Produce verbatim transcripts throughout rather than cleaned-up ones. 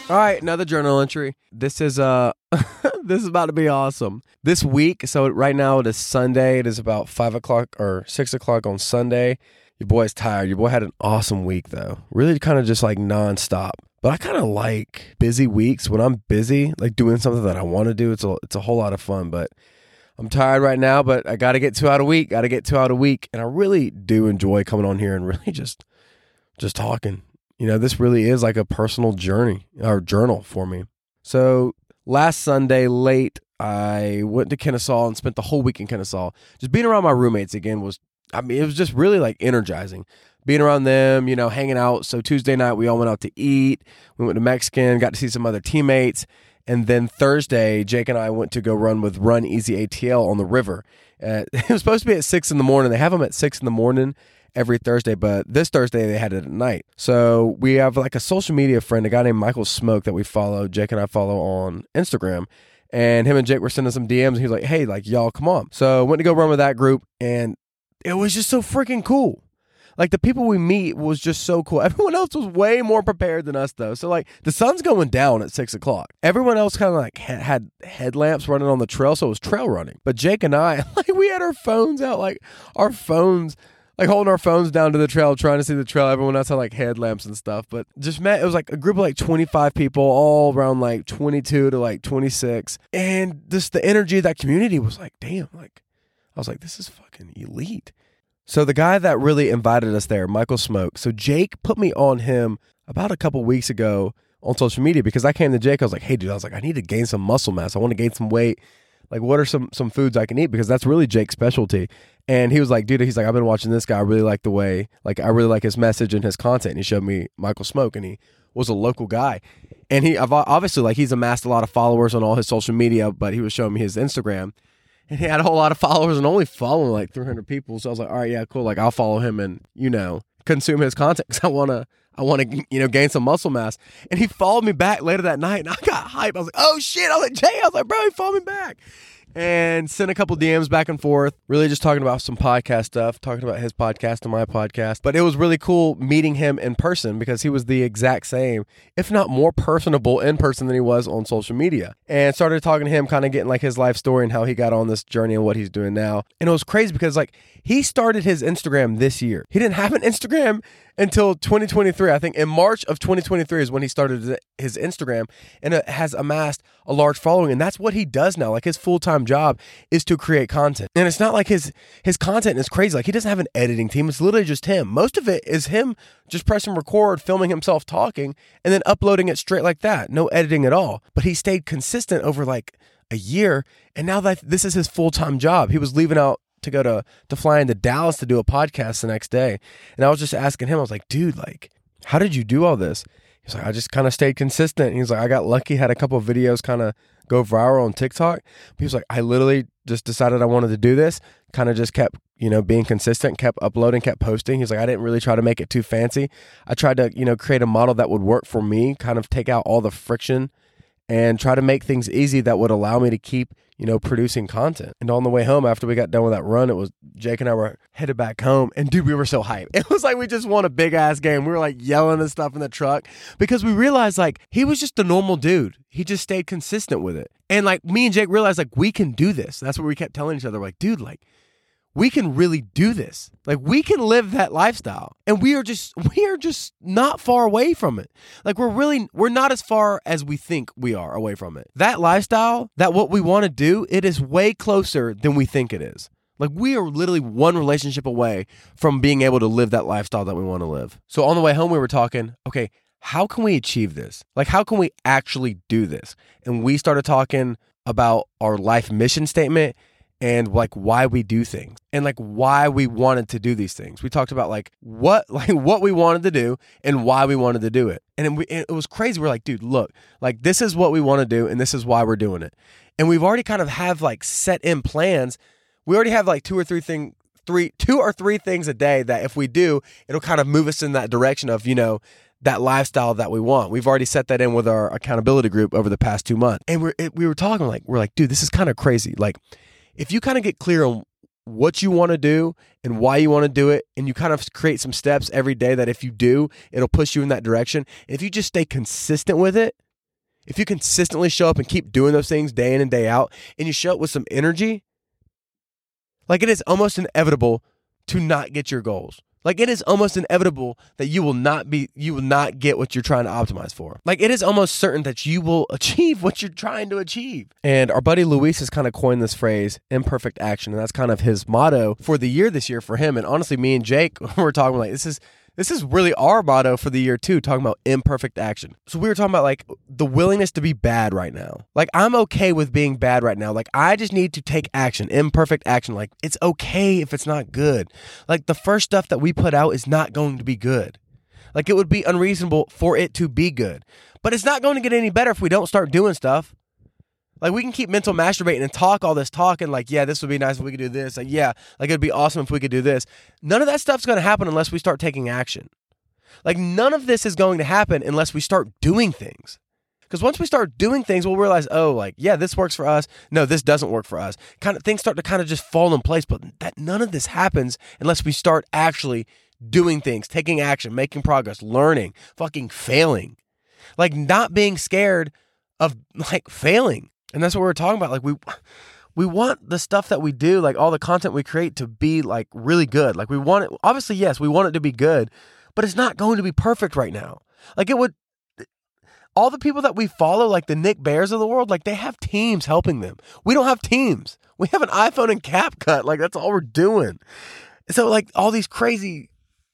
All right, another journal entry. This is uh, this is about to be awesome. This week, so right now it is Sunday. It is about five o'clock or six o'clock on Sunday. Your boy's tired. Your boy had an awesome week though. Really, kind of just like nonstop. But I kind of like busy weeks. When I'm busy, like doing something that I want to do, it's a it's a whole lot of fun. But I'm tired right now. But I got to get two out a week. Got to get two out a week, and I really do enjoy coming on here and really just just talking. You know, this really is like a personal journey or journal for me. So last Sunday late, I went to Kennesaw and spent the whole week in Kennesaw. Just being around my roommates again was, I mean, it was just really like energizing. Being around them, you know, hanging out. So Tuesday night, we all went out to eat. We went to Mexican, got to see some other teammates. And then Thursday, Jake and I went to go run with Run Easy A T L on the river. Uh, it was supposed to be at six in the morning. They have them at six in the morning every Thursday, but this Thursday they had it at night. So we have like a social media friend, a guy named Michael Smoke that we follow, Jake and I follow on Instagram. And him and Jake were sending some D Ms, and he was like, hey, like, y'all, come on. So went to go run with that group, and it was just so freaking cool. Like, the people we meet was just so cool. Everyone else was way more prepared than us, though. So, like, the sun's going down at six o'clock. Everyone else kind of, like, ha- had headlamps running on the trail, so it was trail running. But Jake and I, like, we had our phones out, like, our phones, like, holding our phones down to the trail, trying to see the trail. Everyone else had, like, headlamps and stuff. But just met, it was, like, a group of, like, twenty-five people, all around, like, twenty-two to, like, twenty-six. And just the energy of that community was, like, damn, like, I was like, this is fucking elite. So the guy that really invited us there, Michael Smoke. So Jake put me on him about a couple weeks ago on social media because I came to Jake. I was like, hey, dude, I was like, I need to gain some muscle mass. I want to gain some weight. Like, what are some some foods I can eat? Because that's really Jake's specialty. And he was like, dude, he's like, I've been watching this guy. I really like the way, like, I really like his message and his content. And he showed me Michael Smoke, and he was a local guy. And he obviously, like, he's amassed a lot of followers on all his social media, but he was showing me his Instagram. And he had a whole lot of followers and only following like three hundred people. So I was like, all right, yeah, cool. Like, I'll follow him and, you know, consume his content because I want to, I want to, you know, gain some muscle mass. And he followed me back later that night, and I got hyped. I was like, oh, shit. I was like, Jay, I was like, bro, he followed me back. And sent a couple D Ms back and forth, really just talking about some podcast stuff, talking about his podcast and my podcast. But it was really cool meeting him in person because he was the exact same, if not more personable in person than he was on social media. And started talking to him, kind of getting like his life story and how he got on this journey and what he's doing now. And it was crazy because like he started his Instagram this year. He didn't have an Instagram until twenty twenty-three. I think in March of twenty twenty-three is when he started his Instagram, and it has amassed a large following. And that's what he does now. Like, his full-time job is to create content. And it's not like his his content is crazy. Like, he doesn't have an editing team. It's literally just him. Most of it is him just pressing record, filming himself talking, and then uploading it straight like that. No editing at all. But he stayed consistent over like a year. And now that this is his full-time job, he was leaving out to go to, to fly into Dallas to do a podcast the next day. And I was just asking him, I was like, dude, like, how did you do all this? He's like, I just kind of stayed consistent. He's like, I got lucky, had a couple of videos kind of go viral on TikTok. He was like, I literally just decided I wanted to do this, kind of just kept, you know, being consistent, kept uploading, kept posting. He's like, I didn't really try to make it too fancy. I tried to, you know, create a model that would work for me, kind of take out all the friction and try to make things easy that would allow me to keep, you know, producing content. And on the way home, after we got done with that run, it was Jake and I were headed back home. And dude, we were so hyped. It was like we just won a big ass game. We were like yelling and stuff in the truck because we realized like he was just a normal dude. He just stayed consistent with it. And like me and Jake realized like we can do this. That's what we kept telling each other. We're like, dude, like, we can really do this. Like, we can live that lifestyle. And we are just, we are just not far away from it. Like, we're really, we're not as far as we think we are away from it. That lifestyle, that what we want to do, it is way closer than we think it is. Like, we are literally one relationship away from being able to live that lifestyle that we want to live. So on the way home, we were talking, okay, how can we achieve this? Like, how can we actually do this? And we started talking about our life mission statement and like why we do things and like why we wanted to do these things. We talked about like what, like what we wanted to do and why we wanted to do it. And it, we, it was crazy. We're like, dude, look, like this is what we want to do and this is why we're doing it. And we've already kind of have like set in plans. We already have like two or three things, three, two or three things a day that if we do, it'll kind of move us in that direction of, you know, that lifestyle that we want. We've already set that in with our accountability group over the past two months. And we're, it, we were talking like, we're like, dude, this is kind of crazy. Like, if you kind of get clear on what you want to do and why you want to do it, and you kind of create some steps every day that if you do, it'll push you in that direction. And if you just stay consistent with it, if you consistently show up and keep doing those things day in and day out, and you show up with some energy, like it is almost inevitable to not get your goals. Like it is almost inevitable that you will not be, you will not get what you're trying to optimize for. Like it is almost certain that you will achieve what you're trying to achieve. And our buddy Luis has kind of coined this phrase, imperfect action. And that's kind of his motto for the year this year for him. And honestly, me and Jake, we're talking like, this is, This is really our motto for the year too, talking about imperfect action. So we were talking about like the willingness to be bad right now. Like I'm okay with being bad right now. Like I just need to take action, imperfect action. Like it's okay if it's not good. Like the first stuff that we put out is not going to be good. Like it would be unreasonable for it to be good. But it's not going to get any better if we don't start doing stuff. Like we can keep mental masturbating and talk all this talk and like, yeah, this would be nice if we could do this. Like, yeah, like it'd be awesome if we could do this. None of that stuff's going to happen unless we start taking action. Like none of this is going to happen unless we start doing things. Because once we start doing things, we'll realize, oh, like, yeah, this works for us. No, this doesn't work for us. Kind of things start to kind of just fall in place. But that none of this happens unless we start actually doing things, taking action, making progress, learning, fucking failing. Like not being scared of like failing. And that's what we were talking about. Like we we want the stuff that we do, like all the content we create to be like really good. Like we want it, obviously, yes, we want it to be good, but it's not going to be perfect right now. Like it would, all the people that we follow, like the Nick Bears of the world, like they have teams helping them. We don't have teams. We have an iPhone and CapCut. Like that's all we're doing. So like all these crazy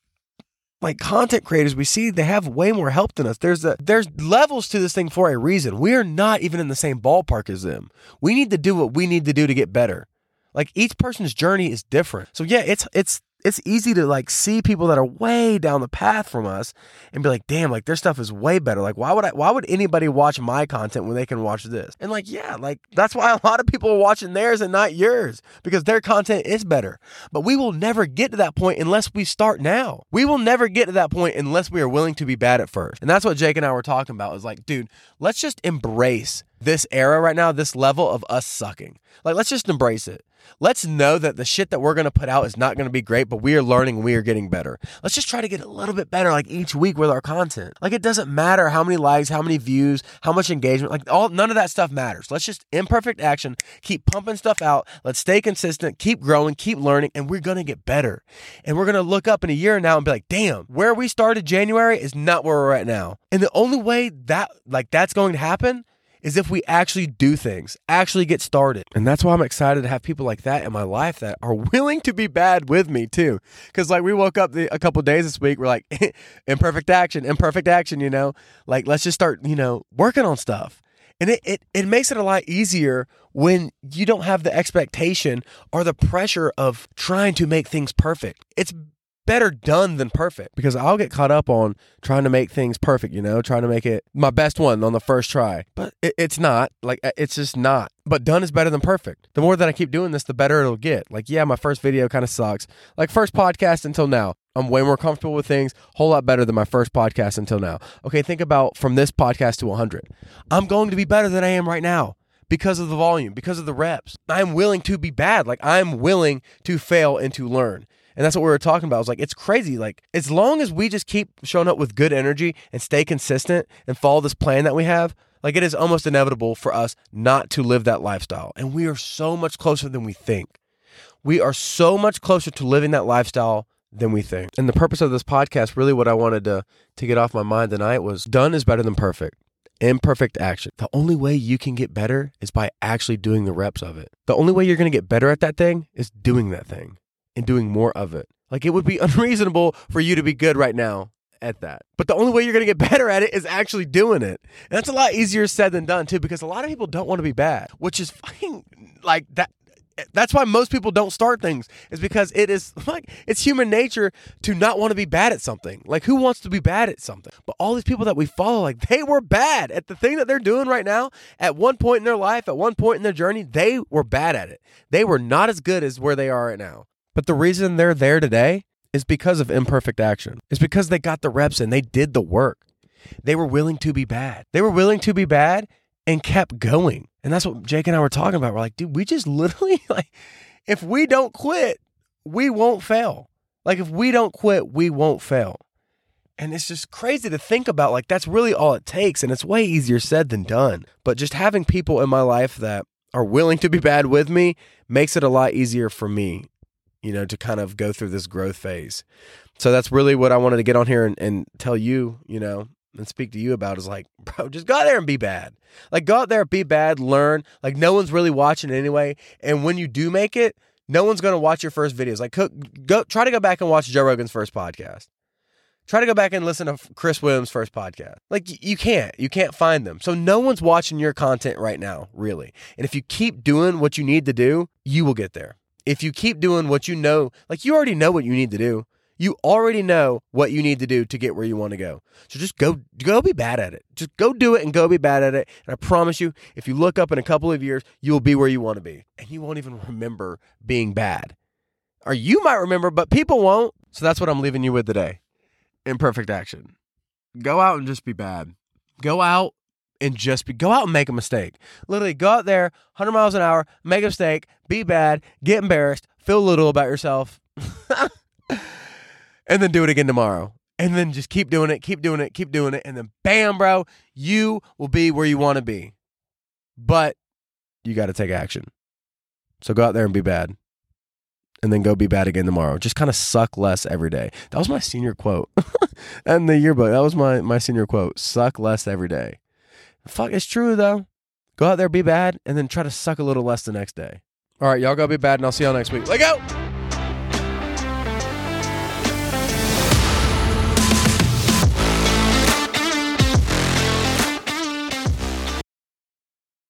like content creators we see, they have way more help than us. There's a, there's levels to this thing for a reason. We are not even in the same ballpark as them. We need to do what we need to do to get better. Like each person's journey is different. So yeah, it's it's it's easy to like see people that are way down the path from us and be like, damn, like their stuff is way better. Like why would I why would anybody watch my content when they can watch this? And like, yeah, like that's why a lot of people are watching theirs and not yours, because their content is better. But we will never get to that point unless we start now. We will never get to that point unless we are willing to be bad at first. And that's what Jake and I were talking about, is like, dude, let's just embrace this era right now, this level of us sucking. Like, let's just embrace it. Let's know that the shit that we're going to put out is not going to be great, but we are learning, we are getting better. Let's just try to get a little bit better like each week with our content. Like it doesn't matter how many likes, how many views, how much engagement, like all none of that stuff matters. Let's just imperfect action, keep pumping stuff out. Let's stay consistent, keep growing, keep learning, and we're going to get better. And we're going to look up in a year now and be like, damn, where we started January is not where we're at now. And the only way that like that's going to happen is if we actually do things, actually get started. And that's why I'm excited to have people like that in my life that are willing to be bad with me too. Because like we woke up the, a couple of days this week, we're like, imperfect action, imperfect action, you know? Like let's just start, you know, working on stuff. And it, it, it makes it a lot easier when you don't have the expectation or the pressure of trying to make things perfect. It's better done than perfect, because I'll get caught up on trying to make things perfect, you know, trying to make it my best one on the first try. But it, it's not. Like, it's just not. But done is better than perfect. The more that I keep doing this, the better it'll get. Like, yeah, my first video kind of sucks. Like, first podcast until now, I'm way more comfortable with things, whole lot better than my first podcast until now. Okay, think about from this podcast to one hundred. I'm going to be better than I am right now because of the volume, because of the reps. I'm willing to be bad. Like, I'm willing to fail and to learn. And that's what we were talking about. I was like, it's crazy. Like, as long as we just keep showing up with good energy and stay consistent and follow this plan that we have, like, it is almost inevitable for us not to live that lifestyle. And we are so much closer than we think. We are so much closer to living that lifestyle than we think. And the purpose of this podcast, really what I wanted to, to get off my mind tonight was done is better than perfect. Imperfect action. The only way you can get better is by actually doing the reps of it. The only way you're going to get better at that thing is doing that thing. And doing more of it. Like, it would be unreasonable for you to be good right now at that. But the only way you're going to get better at it is actually doing it. And that's a lot easier said than done too, because a lot of people don't want to be bad, which is fucking like that. That's why most people don't start things, is because it is like, it's human nature to not want to be bad at something. Like, who wants to be bad at something? But all these people that we follow, like, they were bad at the thing that they're doing right now. At one point in their life, at one point in their journey, they were bad at it. They were not as good as where they are right now. But the reason they're there today is because of imperfect action. It's because they got the reps in. They did the work. They were willing to be bad. They were willing to be bad and kept going. And that's what Jake and I were talking about. We're like, dude, we just literally, like, if we don't quit, we won't fail. Like, if we don't quit, we won't fail. And it's just crazy to think about, like, that's really all it takes. And it's way easier said than done. But just having people in my life that are willing to be bad with me makes it a lot easier for me, you know, to kind of go through this growth phase. So that's really what I wanted to get on here and, and tell you, you know, and speak to you about is like, bro, just go out there and be bad. Like, go out there, be bad, learn. Like, no one's really watching anyway. And when you do make it, no one's going to watch your first videos. Like, go try to go back and watch Joe Rogan's first podcast. Try to go back and listen to Chris Williams' first podcast. Like, you can't. You can't find them. So no one's watching your content right now, really. And if you keep doing what you need to do, you will get there. If you keep doing what you know, like, you already know what you need to do. You already know what you need to do to get where you want to go. So just go, go be bad at it. Just go do it and go be bad at it. And I promise you, if you look up in a couple of years, you will be where you want to be. And you won't even remember being bad. Or you might remember, but people won't. So that's what I'm leaving you with today. Imperfect action. Go out and just be bad. Go out and just be, go out and make a mistake. Literally go out there, one hundred miles an hour, make a mistake, be bad, get embarrassed, feel little about yourself, and then do it again tomorrow. And then just keep doing it, keep doing it, keep doing it. And then bam, bro, you will be where you want to be. But you got to take action. So go out there and be bad. And then go be bad again tomorrow. Just kind of suck less every day. That was my senior quote. And the yearbook, that was my, my senior quote. Suck less every day. Fuck, it's true though. Go out there, be bad, and then try to suck a little less the next day. All right, y'all go be bad, and I'll see y'all next week. Let go!